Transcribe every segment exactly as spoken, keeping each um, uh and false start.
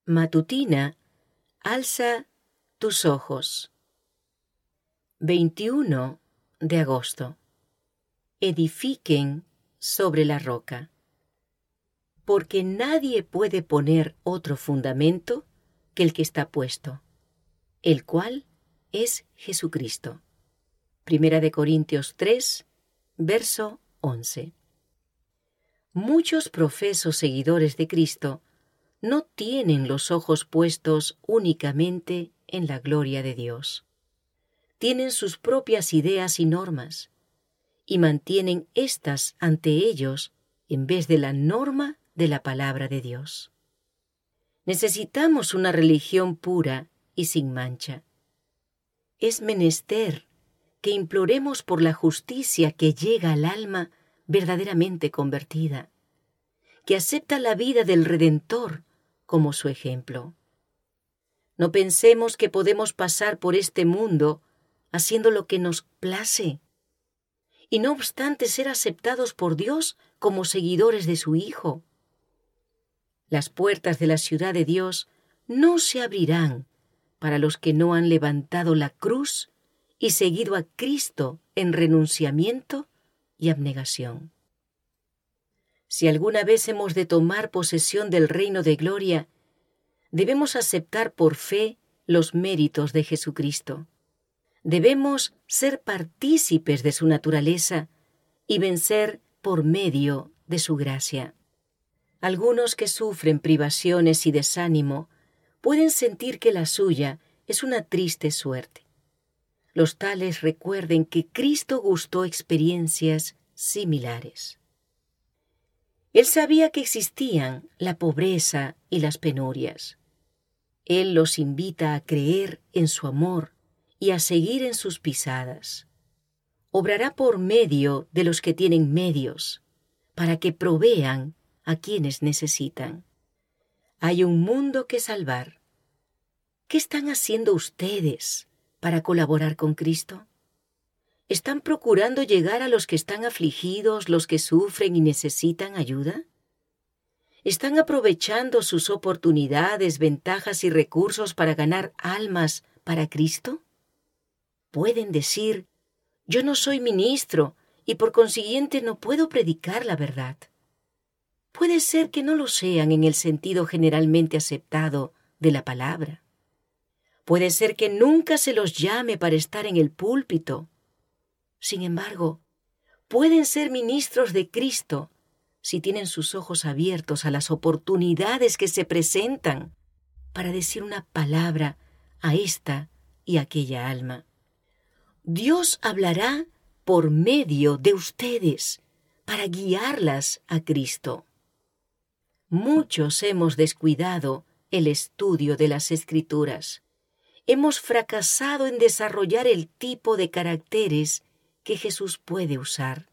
Matutina, alza tus ojos. veintiuno de agosto. Edifiquen sobre la roca. Porque nadie puede poner otro fundamento que el que está puesto, el cual es Jesucristo. Primera de Corintios tres, verso once. Muchos profesos seguidores de Cristo no tienen los ojos puestos únicamente en la gloria de Dios. Tienen sus propias ideas y normas, y mantienen éstas ante ellos en vez de la norma de la palabra de Dios. Necesitamos una religión pura y sin mancha. Es menester que imploremos por la justicia que llega al alma verdaderamente convertida, que acepta la vida del Redentor como su ejemplo. No pensemos que podemos pasar por este mundo haciendo lo que nos place, y no obstante ser aceptados por Dios como seguidores de su Hijo. Las puertas de la ciudad de Dios no se abrirán para los que no han levantado la cruz y seguido a Cristo en renunciamiento y abnegación. Si alguna vez hemos de tomar posesión del reino de gloria, debemos aceptar por fe los méritos de Jesucristo. Debemos ser partícipes de su naturaleza y vencer por medio de su gracia. Algunos que sufren privaciones y desánimo pueden sentir que la suya es una triste suerte. Los tales recuerden que Cristo gustó experiencias similares. Él sabía que existían la pobreza y las penurias. Él los invita a creer en su amor y a seguir en sus pisadas. Obrará por medio de los que tienen medios, para que provean a quienes necesitan. Hay un mundo que salvar. ¿Qué están haciendo ustedes para colaborar con Cristo? ¿Están procurando llegar a los que están afligidos, los que sufren y necesitan ayuda? ¿Están aprovechando sus oportunidades, ventajas y recursos para ganar almas para Cristo? Pueden decir, yo no soy ministro y por consiguiente no puedo predicar la verdad. Puede ser que no lo sean en el sentido generalmente aceptado de la palabra. Puede ser que nunca se los llame para estar en el púlpito. Sin embargo, pueden ser ministros de Cristo si tienen sus ojos abiertos a las oportunidades que se presentan para decir una palabra a esta y aquella alma. Dios hablará por medio de ustedes para guiarlas a Cristo. Muchos hemos descuidado el estudio de las Escrituras. Hemos fracasado en desarrollar el tipo de caracteres que Jesús puede usar.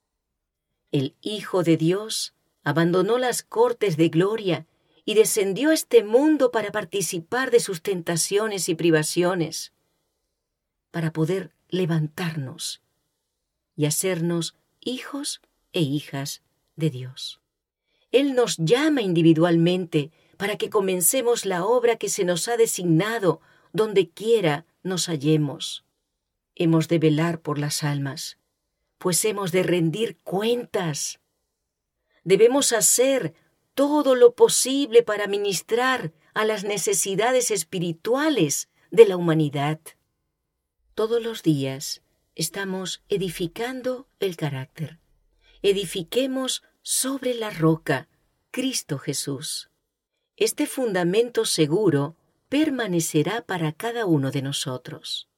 El Hijo de Dios abandonó las cortes de gloria y descendió a este mundo para participar de sus tentaciones y privaciones, para poder levantarnos y hacernos hijos e hijas de Dios. Él nos llama individualmente para que comencemos la obra que se nos ha designado donde quiera nos hallemos. Hemos de velar por las almas, pues hemos de rendir cuentas. Debemos hacer todo lo posible para ministrar a las necesidades espirituales de la humanidad. Todos los días estamos edificando el carácter. Edifiquemos sobre la roca, Cristo Jesús. Este fundamento seguro permanecerá para cada uno de nosotros.